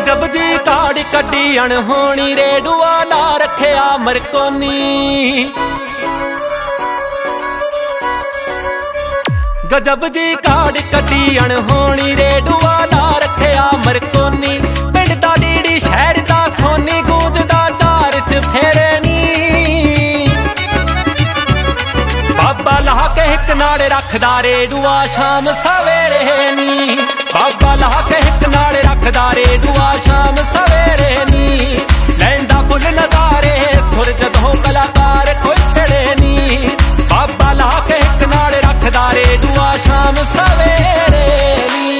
गजब जी काड़ कड्डी अणहोनी रेडुआ ना रखिया मरकोनी। गजब जी काड़ कड्डी अणहोनी रेडुआ ना रखिया मरकोनी। पिंड दा डीडी शहर दा सोनी गूंजदा चार च फेरे नी। बाबा ला के हिक नाल रखदा रेडुआ शाम सवेरे नी। बाबा ला के हिक नाल रखदा रेडुआ शाम सवेरे नी। लैंदा फुल नज़ारे सुर जदों कलाकार कोई छड़े नी। बाबा ला के हिक नाल रखदा रेडुआ शाम सवेरे नी।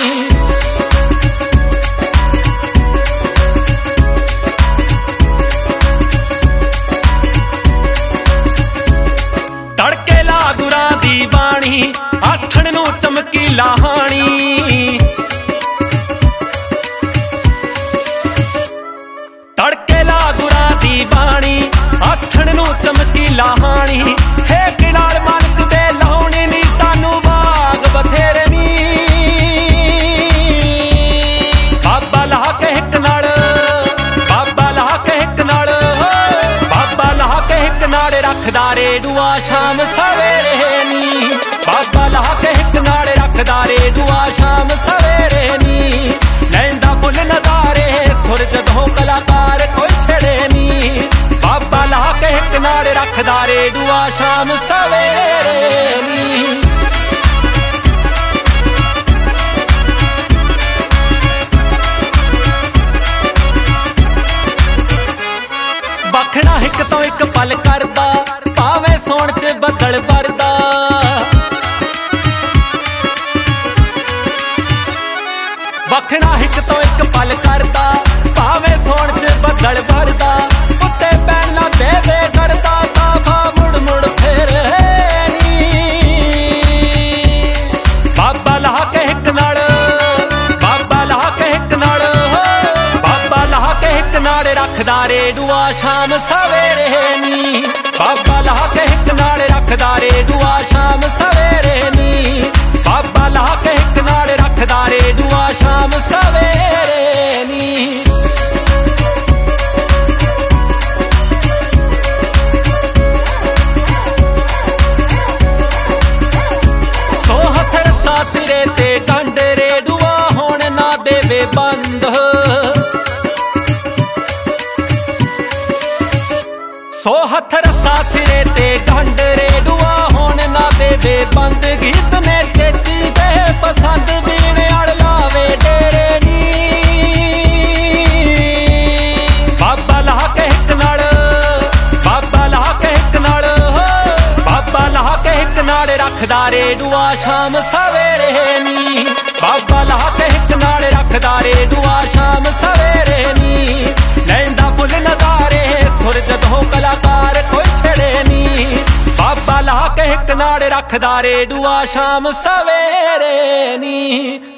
तड़के ला गुरां दी बाणी आखण नूं चमकी लाहाणी। तड़के ला गुरां दी बाणी आखण नूं चमकी लाहाणी। हे किलाल मालक दे लाउणी नी सानू बाग बथेरे नी। बाबा ला के हिक नाल बाबा ला के हिक नाल बाबा ला के हिक नाल रखदा रेडुआ शाम सवेरे नी। बाबा ला के हिक नाल रखदा रेडुआ शाम सवेरे नी। लैंदा फुल नज़ारे सुर जदों कलाकार कोई छड़े नी। बाबा ला के हिक नाल रखदा रेडुआ शाम सवेरे नी। बखना हिक तो एक पल करदा भावें सौण च बदल वरदा। बखना हिक तो एक पल करदा भावें सौण च बदल वरदा। उत्ते पैण ना देवे करदा साफा मुड़ मुड़ फेरे नी। बाबा ला के हिक नाल बाबा ला के हिक नाल बाबा ला के हिक नाल रखदा रेडुआ शाम सवेरे नी। बाबा ला के हिक नाल रखदा रेडुआ शाम सवेरे नी। बाबा ला के हिक नाल रखदा रेडुआ शाम सवेरे नी। सो हथ रस्सा सिरे ते गंढ रेडुआ होण ना देवे बंद। सो हथ रस्सा सिरे ते गंढ रेडुआ होण ना देवे बंद। गीत ने चेची ते पसंद बीण अड़ लावे डेरे नी। बाबा ला के हिक नाल बाबा ला के हिक नाल बाबा ला के हिक नाल रखदा रेडुआ शाम सवेरे नी। बाबा ला के हिक नाल रखदा रेडुआ शाम सवेरे नी। लैंदा फुल नज़ारे सुर जदों कलाकार कोई छड़े नी। बाबा ला के हिक नाल रखदा रेडुआ शाम सवेरे नी।